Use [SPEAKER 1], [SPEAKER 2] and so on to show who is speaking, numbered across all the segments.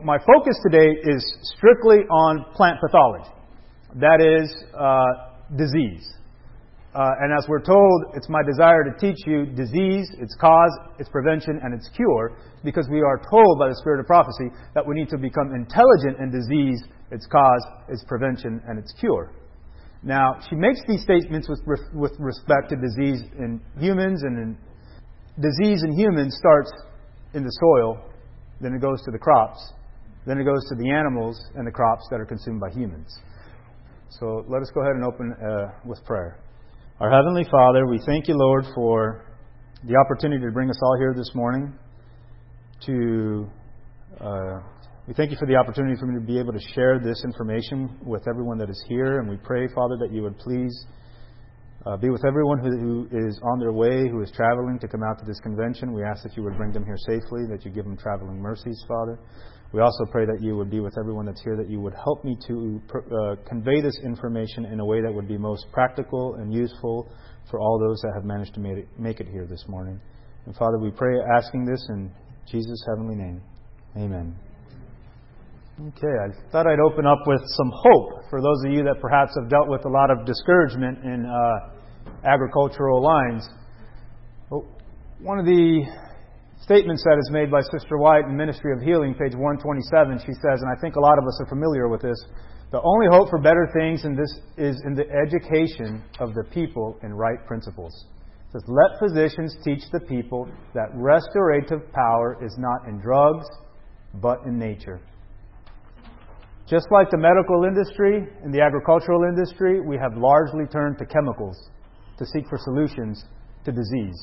[SPEAKER 1] my focus today is strictly on plant pathology. That is, disease. And as we're told, it's my desire to teach you disease, its cause, its prevention, and its cure, because we are told by the Spirit of prophecy that we need to become intelligent in disease, its cause, its prevention, and its cure. Now, she makes these statements with respect to disease in humans, and disease in humans starts in the soil, then it goes to the crops, then it goes to the animals and the crops that are consumed by humans. So let us go ahead and open with prayer. Our Heavenly Father, we thank you, Lord, for the opportunity to bring us all here this morning. We thank you for the opportunity for me to be able to share this information with everyone that is here. And we pray, Father, that you would please be with everyone who is on their way, who is traveling to come out to this convention. We ask that you would bring them here safely, that you give them traveling mercies, Father. We also pray that you would be with everyone that's here, that you would help me to convey this information in a way that would be most practical and useful for all those that have managed to make it here this morning. And Father, we pray asking this in Jesus' heavenly name. Amen. Okay, I thought I'd open up with some hope for those of you that perhaps have dealt with a lot of discouragement in agricultural lines. One of the statements that is made by Sister White in Ministry of Healing, page 127, she says, and I think a lot of us are familiar with this, the only hope for better things in this is in the education of the people in right principles. It says, let physicians teach the people that restorative power is not in drugs, but in nature. Just like the medical industry and the agricultural industry, we have largely turned to chemicals to seek for solutions to disease.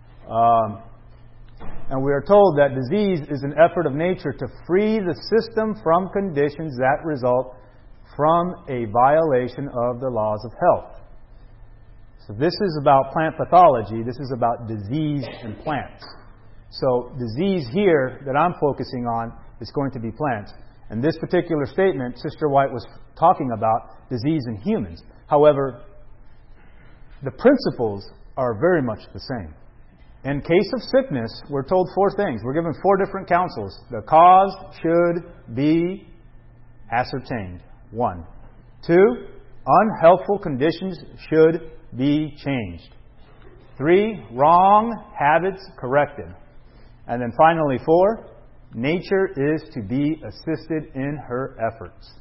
[SPEAKER 1] And we are told that disease is an effort of nature to free the system from conditions that result from a violation of the laws of health. So this is about plant pathology. This is about disease in plants. So disease here that I'm focusing on is going to be plants. And this particular statement, Sister White was talking about disease in humans. However, the principles are very much the same. In case of sickness, we're told four things. We're given four different counsels. The cause should be ascertained. 1. 2. Unhealthful conditions should be changed. 3. Wrong habits corrected. And then finally 4. Nature is to be assisted in her efforts.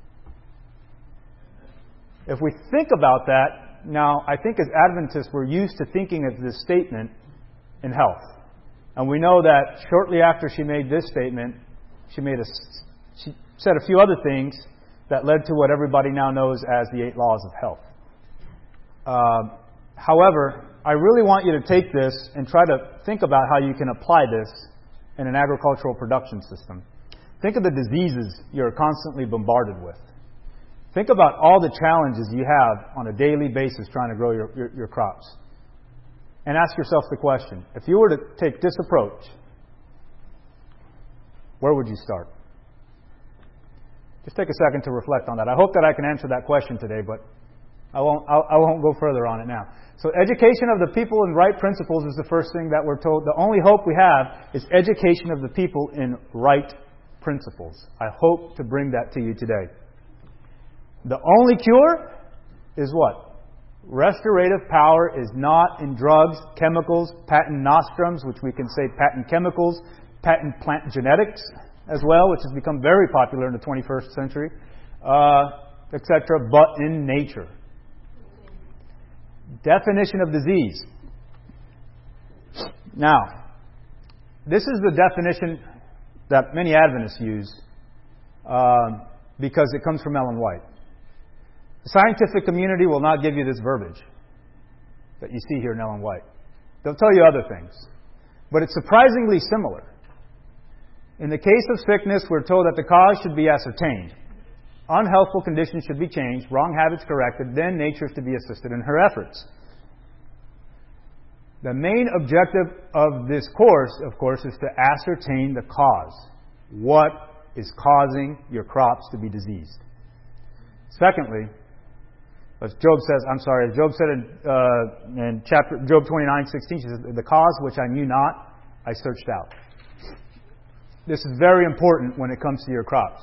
[SPEAKER 1] If we think about that, now I think as Adventists we're used to thinking of this statement in health. And we know that shortly after she made this statement, she said a few other things that led to what everybody now knows as the 8 laws of health. However, I really want you to take this and try to think about how you can apply this in an agricultural production system. Think of the diseases you're constantly bombarded with. Think about all the challenges you have on a daily basis trying to grow your crops. And ask yourself the question, if you were to take this approach, where would you start? Just take a second to reflect on that. I hope that I can answer that question today, but I won't go further on it now. So education of the people in right principles is the first thing that we're told. The only hope we have is education of the people in right principles. I hope to bring that to you today. The only cure is what? Restorative power is not in drugs, chemicals, patent nostrums, which we can say patent chemicals, patent plant genetics as well, which has become very popular in the 21st century, etc., but in nature. Definition of disease. Now, this is the definition that many Adventists use because it comes from Ellen White. The scientific community will not give you this verbiage that you see here in Ellen White. They'll tell you other things. But it's surprisingly similar. In the case of sickness, we're told that the cause should be ascertained. Unhealthful conditions should be changed, wrong habits corrected, then nature is to be assisted in her efforts. The main objective of this course, of course, is to ascertain the cause. What is causing your crops to be diseased? Secondly, as Job said in Job 29:16, she says, the cause which I knew not, I searched out. This is very important when it comes to your crops.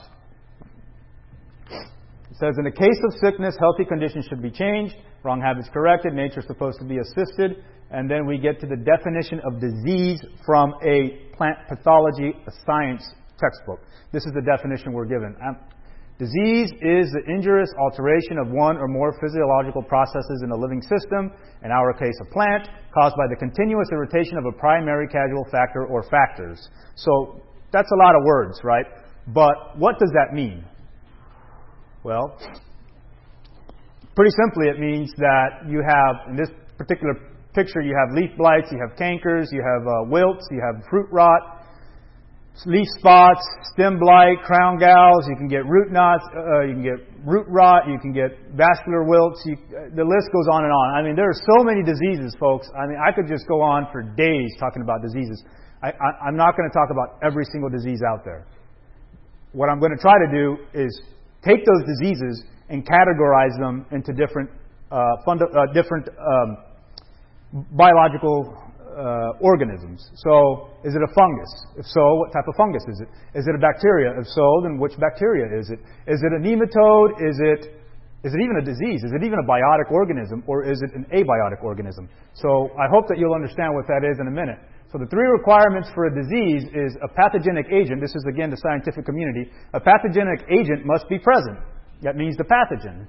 [SPEAKER 1] It says, in the case of sickness, healthy conditions should be changed, wrong habits corrected, nature is supposed to be assisted, and then we get to the definition of disease from a plant pathology, a science textbook. This is the definition we're given. Disease is the injurious alteration of one or more physiological processes in a living system, in our case a plant, caused by the continuous irritation of a primary causal factor or factors. So that's a lot of words, right? But what does that mean? Well, pretty simply it means that you have, in this particular picture, you have leaf blights, you have cankers, you have wilts, you have fruit rot, leaf spots, stem blight, crown galls, you can get root knots, you can get root rot, you can get vascular wilts, the list goes on and on. I mean, there are so many diseases, folks. I mean, I could just go on for days talking about diseases. I'm not going to talk about every single disease out there. What I'm going to try to do is take those diseases and categorize them into different biological organisms. So, is it a fungus? If so, what type of fungus is it? Is it a bacteria? If so, then which bacteria is it? Is it a nematode? Is it even a disease? Is it even a biotic organism, or is it an abiotic organism? So, I hope that you'll understand what that is in a minute. So, the three requirements for a disease is a pathogenic agent. This is, again, the scientific community. A pathogenic agent must be present. That means the pathogen.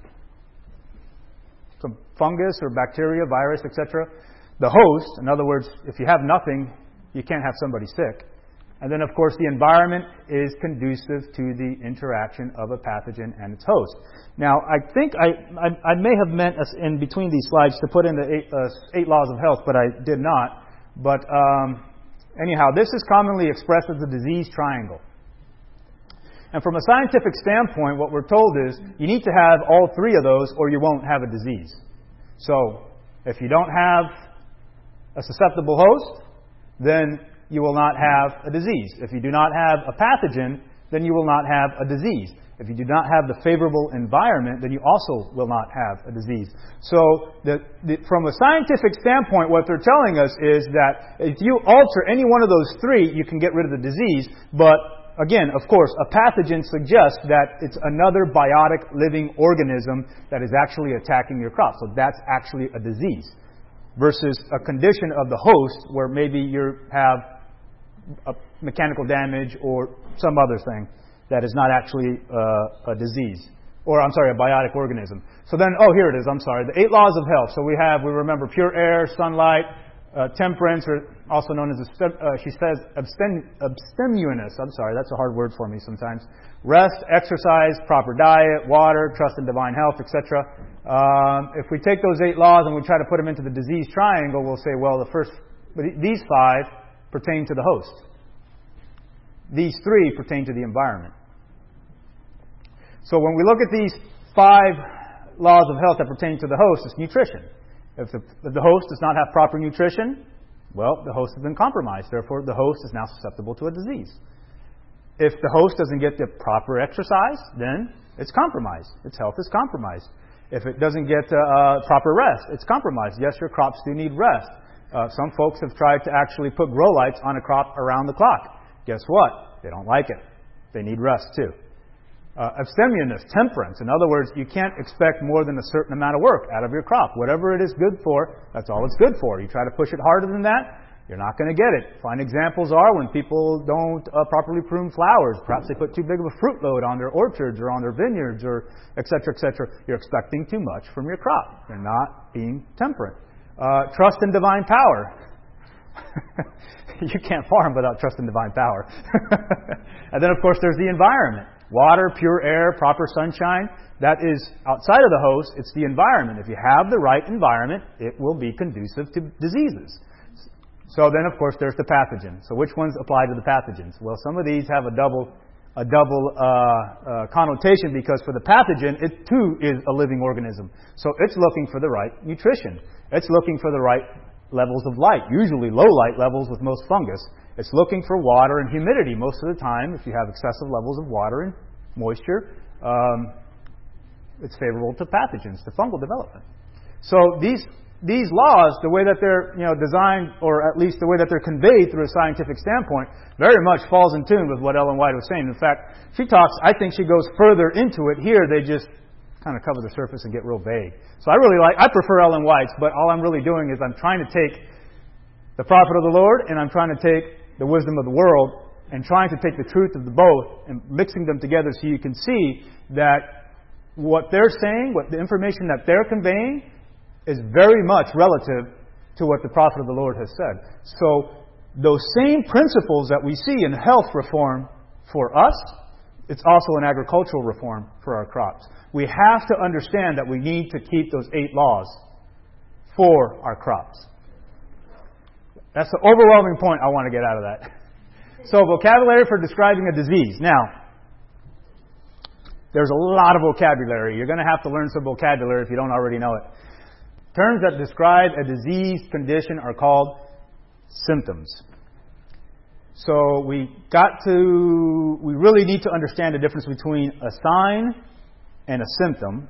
[SPEAKER 1] So, fungus or bacteria, virus, etc. The host, in other words, if you have nothing, you can't have somebody sick. And then, of course, the environment is conducive to the interaction of a pathogen and its host. Now, I think I may have meant us in between these slides to put in the eight laws of health, but I did not. But anyhow, this is commonly expressed as the disease triangle. And from a scientific standpoint, what we're told is you need to have all three of those or you won't have a disease. So, if you don't have a susceptible host, then you will not have a disease. If you do not have a pathogen, then you will not have a disease. If you do not have the favorable environment, then you also will not have a disease. So, from a scientific standpoint, what they're telling us is that if you alter any one of those three, you can get rid of the disease. But, again, of course, a pathogen suggests that it's another biotic living organism that is actually attacking your crop. So that's actually a disease. Versus a condition of the host where maybe you have a mechanical damage or some other thing that is not actually a disease. Or, a biotic organism. So then, here it is, the 8 laws of health. So we remember pure air, sunlight, temperance, or also known as, she says, abstemious. That's a hard word for me sometimes. Rest, exercise, proper diet, water, trust in divine health, etc. If we take those 8 laws and we try to put them into the disease triangle, we'll say, well, these 5 pertain to the host. These 3 pertain to the environment. So when we look at these 5 laws of health that pertain to the host, it's nutrition. If the host does not have proper nutrition, well, the host has been compromised. Therefore, the host is now susceptible to a disease. If the host doesn't get the proper exercise, then it's compromised. Its health is compromised. If it doesn't get proper rest, it's compromised. Yes, your crops do need rest. Some folks have tried to actually put grow lights on a crop around the clock. Guess what? They don't like it. They need rest too. Abstemious, temperance. In other words, you can't expect more than a certain amount of work out of your crop. Whatever it is good for, that's all it's good for. You try to push it harder than that, you're not going to get it. Fine examples are when people don't properly prune flowers. Perhaps they put too big of a fruit load on their orchards or on their vineyards, or et cetera, et cetera. You're expecting too much from your crop. You're not being temperate. Trust in divine power. You can't farm without trust in divine power. And then, of course, there's the environment. Water, pure air, proper sunshine. That is outside of the host. It's the environment. If you have the right environment, it will be conducive to diseases. So then, of course, there's the pathogen. So which ones apply to the pathogens? Well, some of these have a double connotation, because for the pathogen, it too is a living organism. So it's looking for the right nutrition. It's looking for the right levels of light, usually low light levels with most fungus. It's looking for water and humidity. Most of the time, if you have excessive levels of water and moisture, it's favorable to pathogens, to fungal development. So these these laws, the way that they're designed, or at least the way that they're conveyed through a scientific standpoint, very much falls in tune with what Ellen White was saying. In fact, I think she goes further into it. Here, they just kind of cover the surface and get real vague. So I prefer Ellen White's, but all I'm really doing is I'm trying to take the prophet of the Lord and I'm trying to take the wisdom of the world and trying to take the truth of the both and mixing them together so you can see that what they're saying, what the information that they're conveying, is very much relative to what the prophet of the Lord has said. So those same principles that we see in health reform for us, it's also an agricultural reform for our crops. We have to understand that we need to keep those 8 laws for our crops. That's the overwhelming point I want to get out of that. So vocabulary for describing a disease. Now, there's a lot of vocabulary. You're going to have to learn some vocabulary if you don't already know it. Terms that describe a disease condition are called symptoms. So we really need to understand the difference between a sign and a symptom,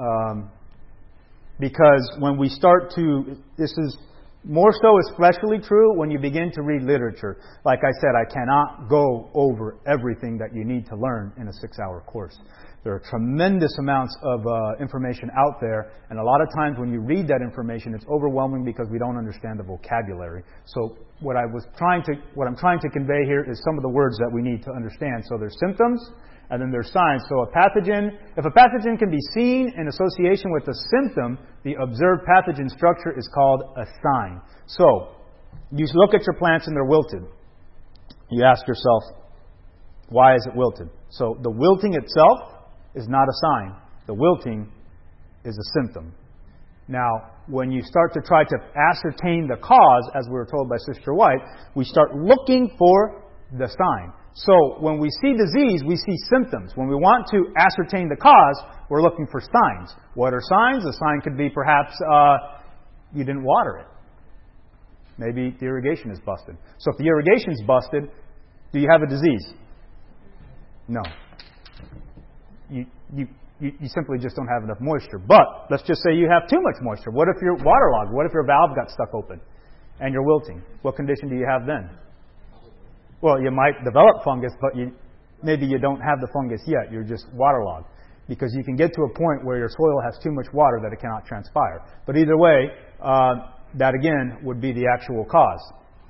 [SPEAKER 1] because when we start to, this is more so especially true when you begin to read literature. Like I said, I cannot go over everything that you need to learn in a 6-hour course. There are tremendous amounts of information out there, and a lot of times when you read that information, it's overwhelming because we don't understand the vocabulary. So what I'm trying to convey here is some of the words that we need to understand. So there's symptoms, and then there's signs. So if a pathogen can be seen in association with a symptom, the observed pathogen structure is called a sign. So you look at your plants and they're wilted. You ask yourself, why is it wilted? So the wilting itself is not a sign. The wilting is a symptom. Now, when you start to try to ascertain the cause, as we were told by Sister White, we start looking for the sign. So when we see disease, we see symptoms. When we want to ascertain the cause, we're looking for signs. What are signs? A sign could be perhaps you didn't water it. Maybe the irrigation is busted. So if the irrigation's busted, do you have a disease? No. You simply just don't have enough moisture. But let's just say you have too much moisture. What if you're waterlogged? What if your valve got stuck open and you're wilting? What condition do you have then? Well, you might develop fungus, but maybe you don't have the fungus yet. You're just waterlogged. Because you can get to a point where your soil has too much water that it cannot transpire. But either way, that again would be the actual cause.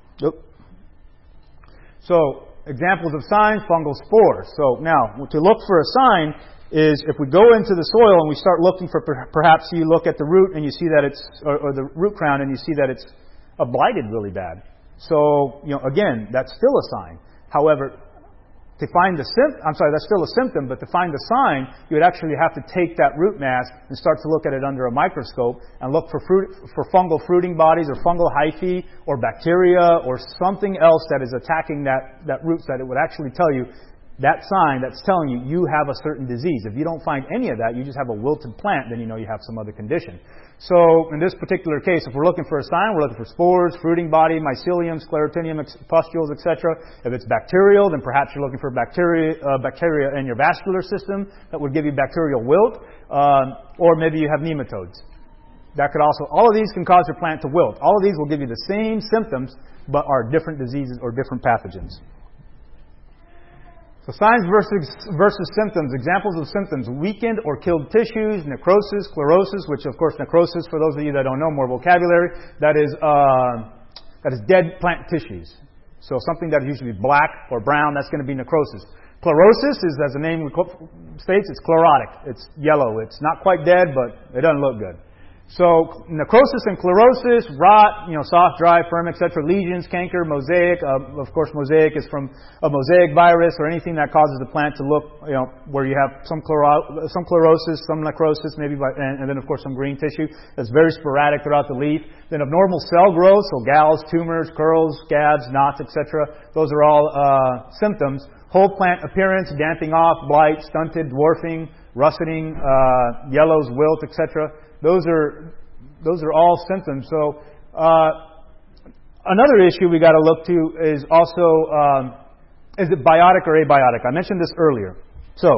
[SPEAKER 1] So, examples of signs, fungal spores. So now, to look for a sign is if we go into the soil and we start looking for, perhaps you look at the root and you see that it's, or the root crown and you see that it's blighted really bad. So, again, that's still a sign. However, to find the that's still a symptom, but to find the sign, you would actually have to take that root mass and start to look at it under a microscope and look for fungal fruiting bodies or fungal hyphae or bacteria or something else that is attacking that root, so that it would actually tell you that sign that's telling you have a certain disease. If you don't find any of that, you just have a wilted plant, then you know you have some other condition. So in this particular case, if we're looking for a sign, we're looking for spores, fruiting body, mycelium, sclerotinia, pustules, etc. If it's bacterial, then perhaps you're looking for bacteria in your vascular system that would give you bacterial wilt, or maybe you have nematodes. That could also, all of these can cause your plant to wilt. All of these will give you the same symptoms, but are different diseases or different pathogens. So signs versus symptoms. Examples of symptoms: weakened or killed tissues, necrosis, sclerosis, which of course necrosis, for those of you that don't know more vocabulary, that is dead plant tissues. So something that is usually black or brown, that's going to be necrosis. Chlorosis is, as the name states, it's chlorotic. It's yellow. It's not quite dead, but it doesn't look good. So necrosis and chlorosis, rot, soft, dry, firm, etc. Lesions, canker, mosaic. Of course, mosaic is from a mosaic virus or anything that causes the plant to look, where you have some chlorosis, some necrosis, maybe, and then of course some green tissue that's very sporadic throughout the leaf. Then abnormal cell growth, so galls, tumors, curls, scabs, knots, etc. Those are all symptoms. Whole plant appearance, damping off, blight, stunted, dwarfing, russeting, yellows, wilt, etc. Those are all symptoms. So another issue we got to look to is also, is it biotic or abiotic? I mentioned this earlier. So,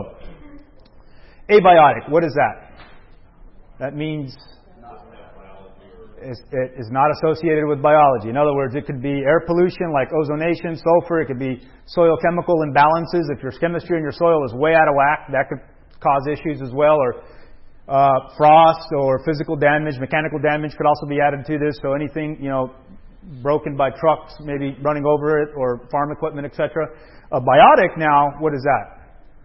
[SPEAKER 1] abiotic, what is that? That means It is not associated with biology. In other words, it could be air pollution like ozonation, sulfur. It could be soil chemical imbalances. If your chemistry in your soil is way out of whack, that could cause issues as well. Or frost or physical damage, mechanical damage could also be added to this. So anything, broken by trucks, maybe running over it, or farm equipment, etc. A biotic now, what is that?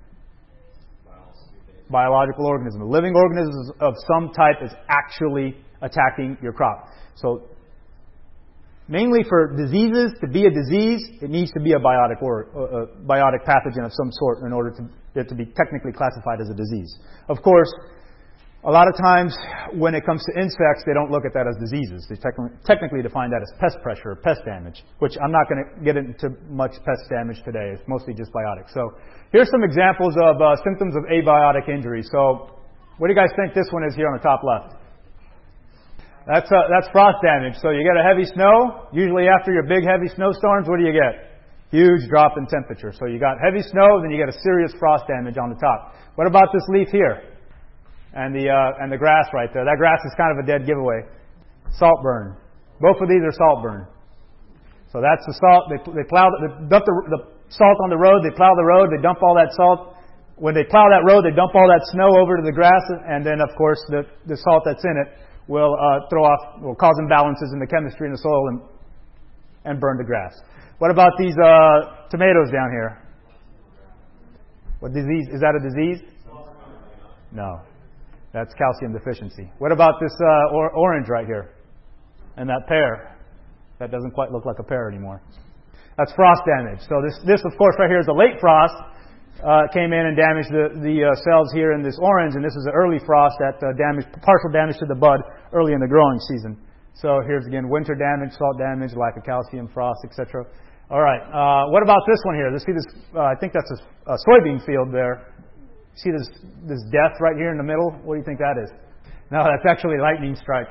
[SPEAKER 1] Biological organism. A living organism of some type is actually attacking your crop. So, mainly for diseases, to be a disease, it needs to be a biotic or a biotic pathogen of some sort in order for it to be technically classified as a disease. Of course, a lot of times when it comes to insects, they don't look at that as diseases. They technically define that as pest pressure or pest damage, which I'm not going to get into much pest damage today. It's mostly just biotic. So here's some examples of symptoms of abiotic injury. So what do you guys think this one is here on the top left? That's frost damage. So you get a heavy snow. Usually after your big heavy snowstorms, what do you get? Huge drop in temperature. So you got heavy snow, then you get a serious frost damage on the top. What about this leaf here? And the grass right there. That grass is kind of a dead giveaway. Salt burn. Both of these are salt burn. So that's the salt. They dump the salt on the road. They plow the road. They dump all that salt. When they plow that road, they dump all that snow over to the grass, and then of course the salt that's in it will will cause imbalances in the chemistry in the soil and burn the grass. What about these tomatoes down here? What disease? Is that a disease? No. That's calcium deficiency. What about this orange right here? And that pear? That doesn't quite look like a pear anymore. That's frost damage. So this of course right here is a late frost. Came in and damaged the cells here in this orange, and this is an early frost that partial damage to the bud early in the growing season. So here's again winter damage, salt damage, lack of calcium, frost, etc. All right. What about this one here? See this? I think that's a soybean field there. See this death right here in the middle? What do you think that is? No, that's actually a lightning strike.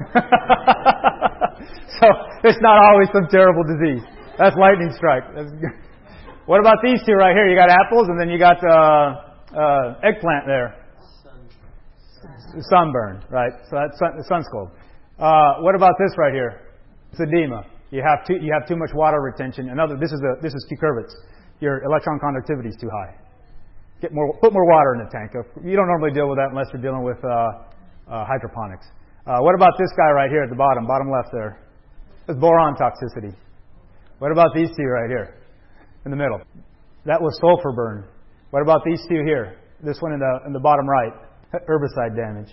[SPEAKER 1] So it's not always some terrible disease. That's lightning strike. What about these two right here? You got apples, and then you got eggplant there. Sunburn, right? So that's sun scald. What about this right here? It's edema. You have too much water retention. This is cucurbits. Your electron conductivity is too high. Put more water in the tank. You don't normally deal with that unless you're dealing with hydroponics. What about this guy right here at the bottom left there? It's boron toxicity. What about these two right here in the middle? That was sulfur burn. What about these two here? This one in the bottom right, herbicide damage.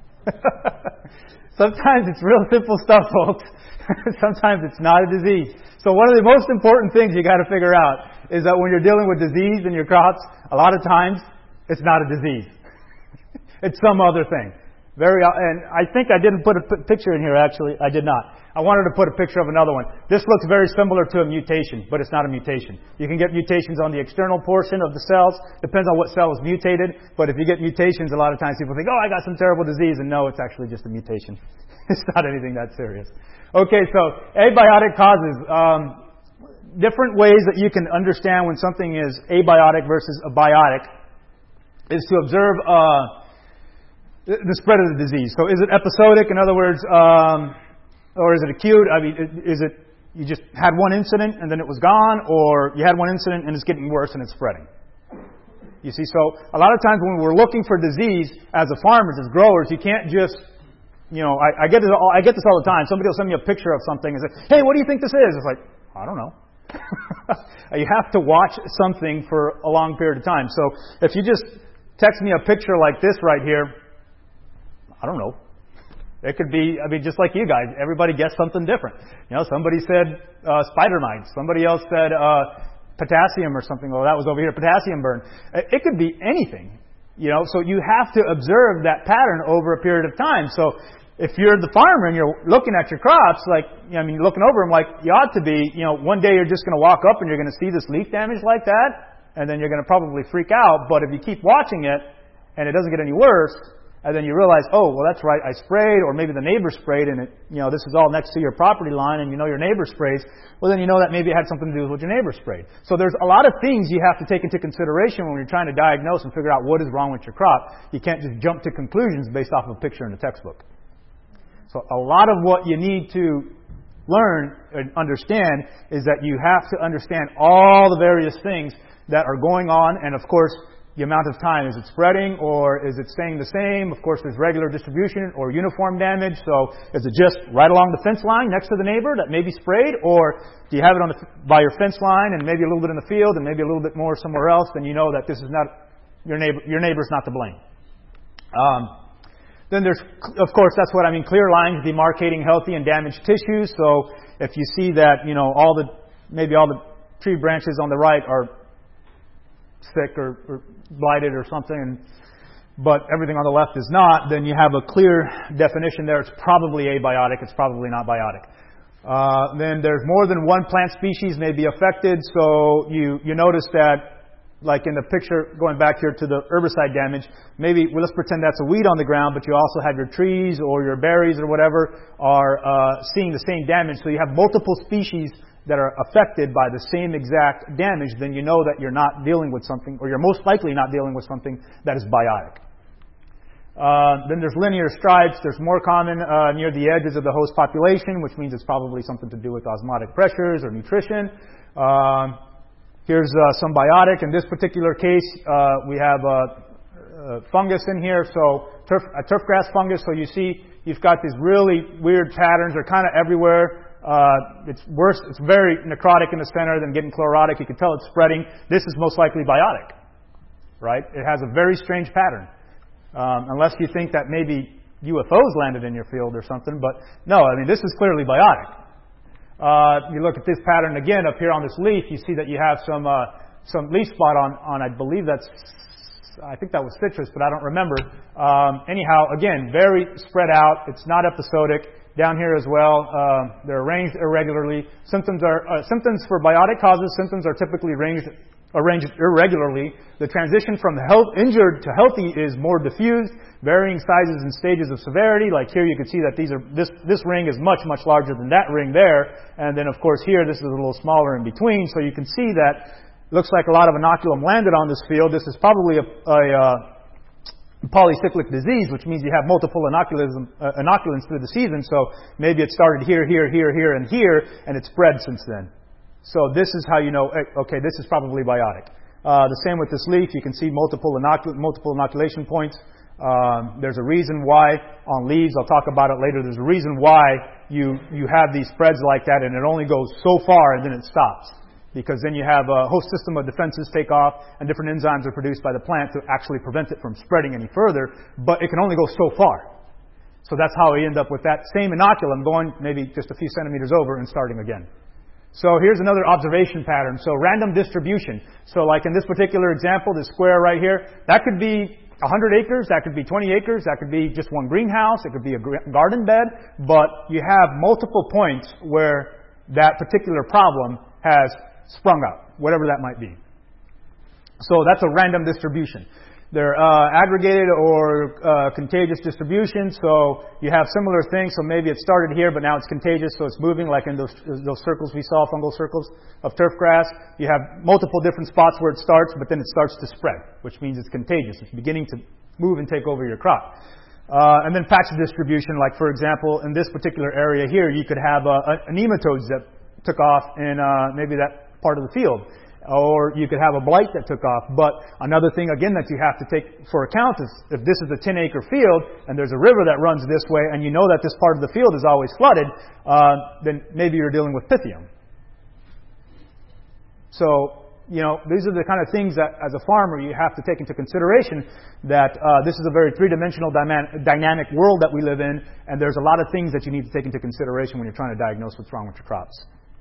[SPEAKER 1] Sometimes it's real simple stuff, folks. Sometimes it's not a disease. So one of the most important things you got to figure out is that when you're dealing with disease in your crops, a lot of times it's not a disease. It's some other thing. And I think I didn't put a picture in here, actually. I did not. I wanted to put a picture of another one. This looks very similar to a mutation, but it's not a mutation. You can get mutations on the external portion of the cells. Depends on what cell is mutated. But if you get mutations, a lot of times people think, oh, I got some terrible disease. And no, it's actually just a mutation. It's not anything that serious. Okay, so abiotic causes. Different ways that you can understand when something is abiotic versus abiotic is to observe the spread of the disease. So is it episodic? In other words, or is it acute? I mean, is it you just had one incident and then it was gone, or you had one incident and it's getting worse and it's spreading? You see, so a lot of times when we're looking for disease as a farmers, as growers, you can't just, I get this all the time. Somebody will send me a picture of something and say, hey, what do you think this is? It's like, I don't know. You have to watch something for a long period of time. So if you just text me a picture like this right here, I don't know. It could be, just like you guys, everybody guessed something different. Somebody said spider mites. Somebody else said potassium or something. Well, that was over here, potassium burn. It could be anything. So you have to observe that pattern over a period of time. So if you're the farmer and you're looking at your crops, you're looking over them like you ought to be, one day you're just going to walk up and you're going to see this leaf damage like that, and then you're going to probably freak out. But if you keep watching it and it doesn't get any worse, and then you realize, oh, well, that's right, I sprayed, or maybe the neighbor sprayed, and this is all next to your property line, and your neighbor sprays, well, then you know that maybe it had something to do with what your neighbor sprayed. So there's a lot of things you have to take into consideration when you're trying to diagnose and figure out what is wrong with your crop. You can't just jump to conclusions based off of a picture in the textbook. So a lot of what you need to learn and understand is that you have to understand all the various things that are going on, and of course, the amount of time. Is it spreading or is it staying the same? Of course, there's regular distribution or uniform damage. So is it just right along the fence line next to the neighbor that may be sprayed? Or do you have it by your fence line and maybe a little bit in the field and maybe a little bit more somewhere else? Then you know that this is not your neighbor. Your neighbor's not to blame. Then there's, of course, that's what I mean, clear lines demarcating healthy and damaged tissues. So if you see that, maybe all the tree branches on the right are sick or blighted or something, but everything on the left is not, then you have a clear definition there. It's probably abiotic. It's probably not biotic. Then there's more than one plant species may be affected. So you notice that, like in the picture going back here to the herbicide damage, maybe let's pretend that's a weed on the ground, but you also have your trees or your berries or whatever are seeing the same damage. So you have multiple species that are affected by the same exact damage. Then you know that you're not dealing with something, or you're most likely not dealing with something that is biotic. Then there's linear stripes. There's more common near the edges of the host population, which means it's probably something to do with osmotic pressures or nutrition. Here's some biotic. In this particular case, we have fungus in here, so a turfgrass fungus. So you see, you've got these really weird patterns. They're kind of everywhere. It's worse. It's very necrotic in the center than getting chlorotic. You can tell it's spreading. This is most likely biotic, right? It has a very strange pattern, unless you think that maybe UFOs landed in your field or something. But no, I mean, this is clearly biotic. You look at this pattern again up here on this leaf, you see that you have some leaf spot on I believe I think that was citrus, but I don't remember. Anyhow, again, very spread out. It's not episodic. Down here as well, they're arranged irregularly. Symptoms for biotic causes. Symptoms are typically arranged irregularly. The transition from injured to healthy is more diffused, varying sizes and stages of severity. Like here, you can see that this ring is much larger than that ring there, and then of course here this is a little smaller in between. So you can see that it looks like a lot of inoculum landed on this field. This is probably a polycyclic disease, which means you have multiple inoculants through the season. So maybe it started here, and here, and it spread since then. So this is how you know, okay, this is probably biotic. The same with this leaf. You can see multiple inoculation points. There's a reason why on leaves, I'll talk about it later, there's a reason why you have these spreads like that, and it only goes so far and then it stops. Because then you have a host system of defenses take off, and different enzymes are produced by the plant to actually prevent it from spreading any further, but it can only go so far. So that's how we end up with that same inoculum going maybe just a few centimeters over and starting again. So here's another observation pattern. So random distribution. So like in this particular example, this square right here, that could be 100 acres, that could be 20 acres, that could be just one greenhouse, it could be a garden bed, but you have multiple points where that particular problem has sprung up, whatever that might be. So that's a random distribution. They're aggregated or contagious distribution. So you have similar things. So maybe it started here, but now it's contagious, so it's moving, like in those circles we saw, fungal circles of turfgrass. You have multiple different spots where it starts, but then it starts to spread, which means it's contagious. It's beginning to move and take over your crop. And then patch distribution, like for example, in this particular area here, you could have nematodes that took off in maybe that part of the field. Or you could have a blight that took off. But another thing, again, that you have to take for account is if this is a 10-acre field and there's a river that runs this way and you know that this part of the field is always flooded, then maybe you're dealing with Pythium. So, these are the kind of things that as a farmer you have to take into consideration, that this is a very three-dimensional dynamic world that we live in, and there's a lot of things that you need to take into consideration when you're trying to diagnose what's wrong with your crops.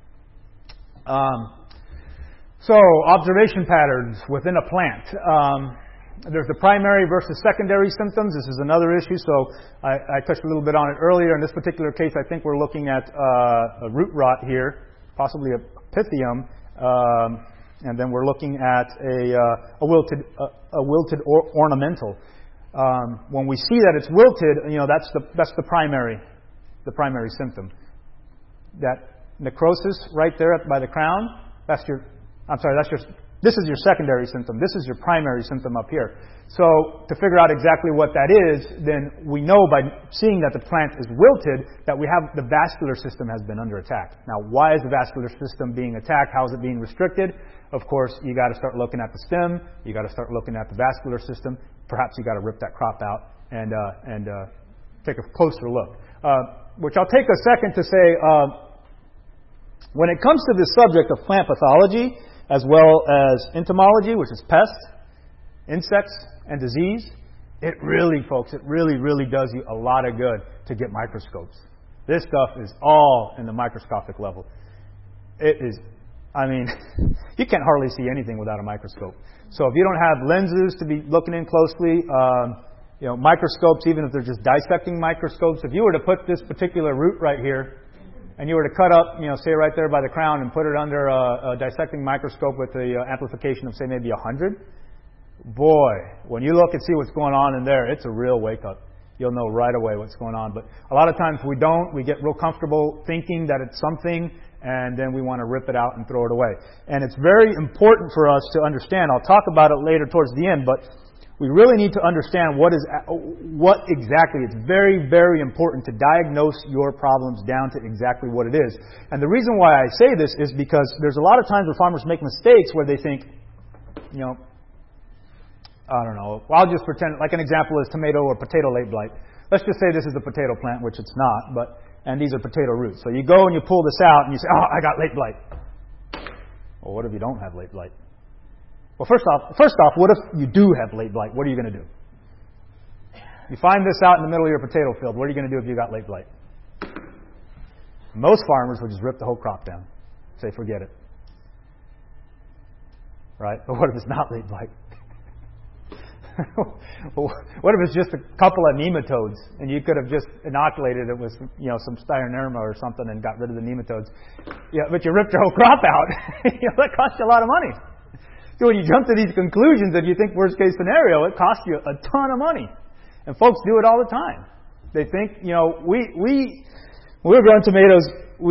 [SPEAKER 1] So, observation patterns within a plant. There's the primary versus secondary symptoms. This is another issue, so I touched a little bit on it earlier. In this particular case, I think we're looking at a root rot here, possibly a Pythium, and then we're looking at a wilted ornamental. When we see that it's wilted, that's the primary symptom. That necrosis right there by the crown, that's your This is your secondary symptom. This is your primary symptom up here. So to figure out exactly what that is, then we know by seeing that the plant is wilted that we have the vascular system has been under attack. Now, why is the vascular system being attacked? How is it being restricted? Of course, you got to start looking at the stem. You got to start looking at the vascular system. Perhaps you got to rip that crop out and take a closer look. Which I'll take a second to say, when it comes to this subject of plant pathology, as well as entomology, which is pests, insects, and disease, it really, folks, it really, really does you a lot of good to get microscopes. This stuff is all in the microscopic level. It is, I mean, you can't hardly see anything without a microscope. So if you don't have lenses to be looking in closely, microscopes, even if they're just dissecting microscopes, if you were to put this particular root right here, and you were to cut up, say right there by the crown and put it under a dissecting microscope with the amplification of, say, maybe 100, boy, when you look and see what's going on in there, it's a real wake-up. You'll know right away what's going on. But a lot of times we don't. We get real comfortable thinking that it's something, and then we want to rip it out and throw it away. And it's very important for us to understand. I'll talk about it later towards the end, but we really need to understand what exactly. It's very, very important to diagnose your problems down to exactly what it is. And the reason why I say this is because there's a lot of times where farmers make mistakes where they think, I don't know, I'll just pretend, like an example is tomato or potato late blight. Let's just say this is a potato plant, which it's not, and these are potato roots. So you go and you pull this out and you say, I got late blight. Well, what if you don't have late blight? Well, first off, what if you do have late blight? What are you going to do? You find this out in the middle of your potato field. What are you going to do if you got late blight? Most farmers would just rip the whole crop down. Say, forget it. Right? But what if it's not late blight? What if it's just a couple of nematodes and you could have just inoculated it with some Styroderma or something and got rid of the nematodes? Yeah, but you ripped your whole crop out. That cost you a lot of money. So when you jump to these conclusions and you think worst case scenario, it costs you a ton of money. And folks do it all the time. They think, when we were growing tomatoes,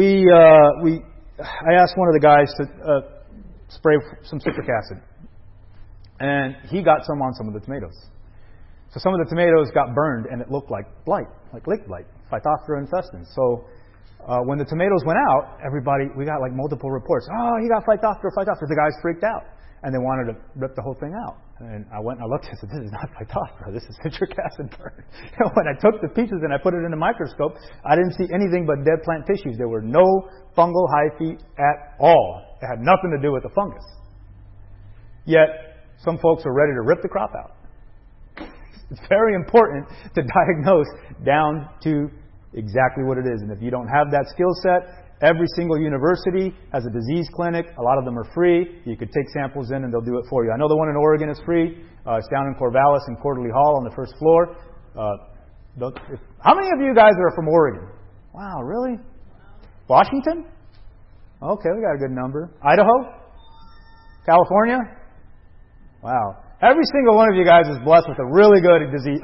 [SPEAKER 1] I asked one of the guys to spray some citric acid. And he got some on some of the tomatoes. So some of the tomatoes got burned and it looked like blight, like lake blight, Phytophthora infestans. So when the tomatoes went out, we got like multiple reports. Oh, he got Phytophthora. The guys freaked out. And they wanted to rip the whole thing out. And I went and I looked and I said, this is not Phytophthora. This is citric acid burn. When I took the pieces and I put it in a microscope, I didn't see anything but dead plant tissues. There were no fungal hyphae at all. It had nothing to do with the fungus. Yet, some folks are ready to rip the crop out. It's very important to diagnose down to exactly what it is. And if you don't have that skill set, every single university has a disease clinic. A lot of them are free. You could take samples in and they'll do it for you. I know the one in Oregon is free. It's down in Corvallis in Quarterly Hall on the first floor. How many of you guys are from Oregon? Wow, really? Washington? Okay, we got a good number. Idaho? California? Wow. Every single one of you guys is blessed with a really good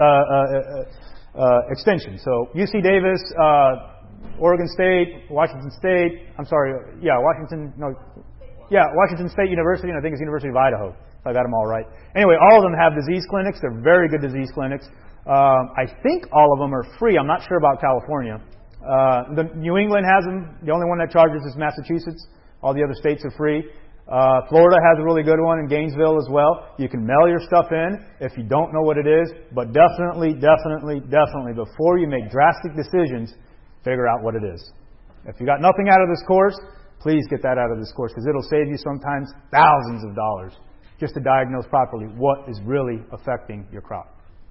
[SPEAKER 1] extension. So UC Davis, Oregon State, Washington State, Washington State University, and I think it's University of Idaho, if I got them all right. Anyway, all of them have disease clinics. They're very good disease clinics. I think all of them are free. I'm not sure about California. New England has them. The only one that charges is Massachusetts. All the other states are free. Florida has a really good one in Gainesville as well. You can mail your stuff in if you don't know what it is, but definitely, before you make drastic decisions, figure out what it is. If you got nothing out of this course, please get that out of this course because it'll save you sometimes thousands of dollars just to diagnose properly what is really affecting your crop.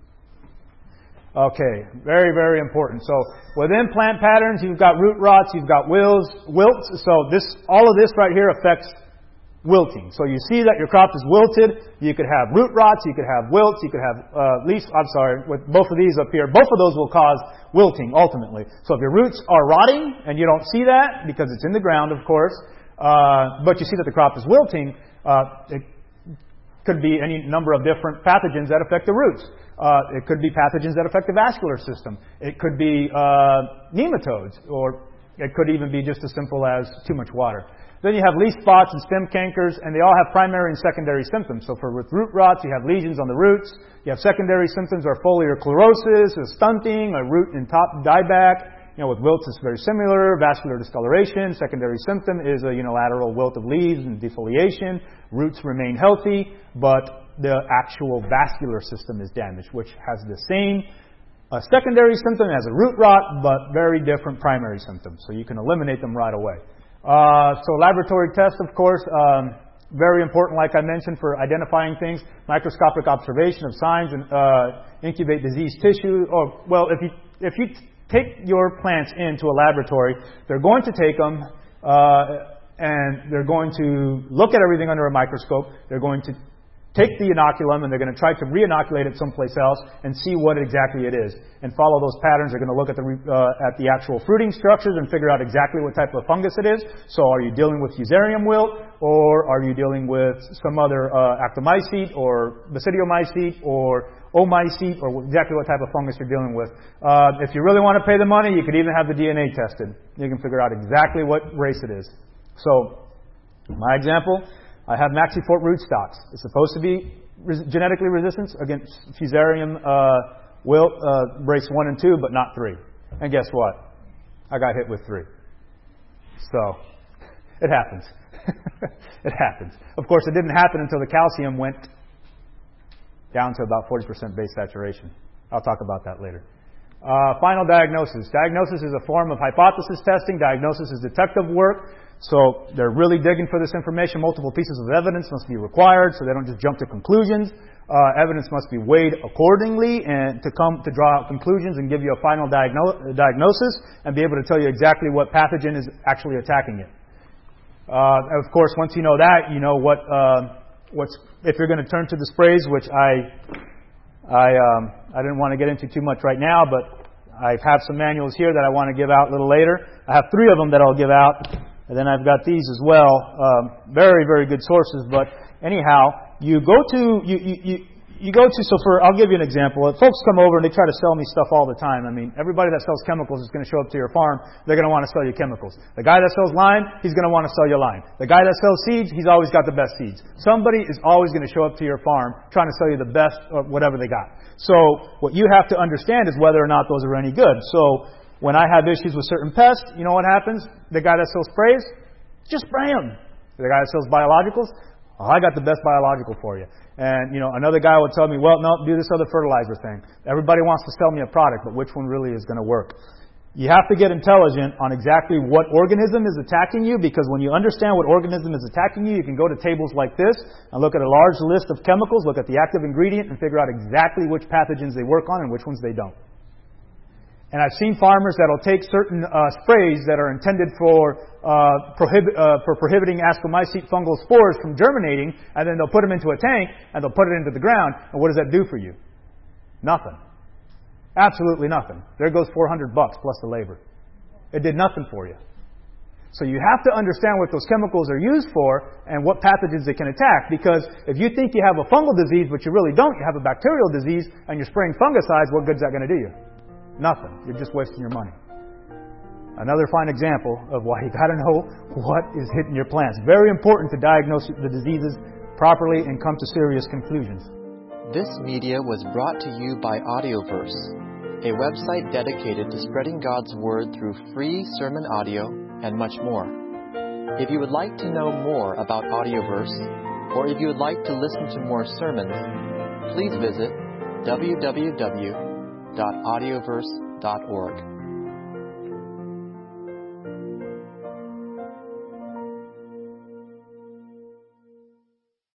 [SPEAKER 1] Okay, very, very important. So within plant patterns, you've got root rots, you've got wilts. So all of this right here affects wilting. So you see that your crop is wilted. You could have root rots, you could have wilts, you could have with both of these up here, both of those will cause wilting ultimately. So if your roots are rotting and you don't see that because it's in the ground, of course, but you see that the crop is wilting, it could be any number of different pathogens that affect the roots. It could be pathogens that affect the vascular system. It could be nematodes, or it could even be just as simple as too much water. Then you have leaf spots and stem cankers, and they all have primary and secondary symptoms. So with root rots, you have lesions on the roots. You have secondary symptoms are foliar chlorosis, a stunting, a root and top dieback. With wilts, it's very similar. Vascular discoloration. Secondary symptom is a unilateral wilt of leaves and defoliation. Roots remain healthy, but the actual vascular system is damaged, which has the same secondary symptom as a root rot, but very different primary symptoms. So you can eliminate them right away. So laboratory tests, of course, very important, like I mentioned, for identifying things. Microscopic observation of signs and incubate diseased tissue. If you take your plants into a laboratory, they're going to take them and they're going to look at everything under a microscope. They're going to take the inoculum and they're going to try to re-inoculate it someplace else and see what exactly it is and follow those patterns. They're going to look at the actual fruiting structures and figure out exactly what type of fungus it is. So are you dealing with Fusarium wilt, or are you dealing with some other actomycete or basidiomycete or omycete, or exactly what type of fungus you're dealing with. If you really want to pay the money, you could even have the DNA tested. You can figure out exactly what race it is. So, my example, I have Maxifort rootstocks. It's supposed to be genetically resistant against Fusarium wilt, race 1 and 2, but not 3. And guess what? I got hit with 3. So, it happens. It happens. Of course, it didn't happen until the calcium went down to about 40% base saturation. I'll talk about that later. Final diagnosis. Diagnosis is a form of hypothesis testing. Diagnosis is detective work. So they're really digging for this information. Multiple pieces of evidence must be required, so they don't just jump to conclusions. Evidence must be weighed accordingly and to draw out conclusions and give you a final diagnosis and be able to tell you exactly what pathogen is actually attacking it. Of course, once you know that, you know if you're going to turn to the sprays, which I didn't want to get into too much right now, but I have some manuals here that I want to give out a little later. I have 3 of them that I'll give out, and then I've got these as well. Very, very good sources. But anyhow, I'll give you an example. Folks come over and they try to sell me stuff all the time. I mean, everybody that sells chemicals is going to show up to your farm. They're going to want to sell you chemicals. The guy that sells lime, he's going to want to sell you lime. The guy that sells seeds, he's always got the best seeds. Somebody is always going to show up to your farm trying to sell you the best of whatever they got. So what you have to understand is whether or not those are any good. So when I have issues with certain pests, you know what happens? The guy that sells sprays, just spray them. The guy that sells biologicals, I got the best biological for you. And, another guy would tell me, well, no, do this other fertilizer thing. Everybody wants to sell me a product, but which one really is going to work? You have to get intelligent on exactly what organism is attacking you, because when you understand what organism is attacking you, you can go to tables like this and look at a large list of chemicals, look at the active ingredient, and figure out exactly which pathogens they work on and which ones they don't. And I've seen farmers that'll take certain sprays that are intended for prohibiting Ascomycete fungal spores from germinating, and then they'll put them into a tank and they'll put it into the ground. And what does that do for you? Nothing. Absolutely nothing. There goes $400 plus the labor. It did nothing for you. So you have to understand what those chemicals are used for and what pathogens they can attack. Because if you think you have a fungal disease, but you really don't, you have a bacterial disease, and you're spraying fungicides, what good is that going to do you? Nothing. You're just wasting your money. Another fine example of why you got to know what is hitting your plants. Very important to diagnose the diseases properly and come to serious conclusions.
[SPEAKER 2] This media was brought to you by Audioverse, a website dedicated to spreading God's Word through free sermon audio and much more. If you would like to know more about Audioverse, or if you would like to listen to more sermons, please visit www.audioverse.org.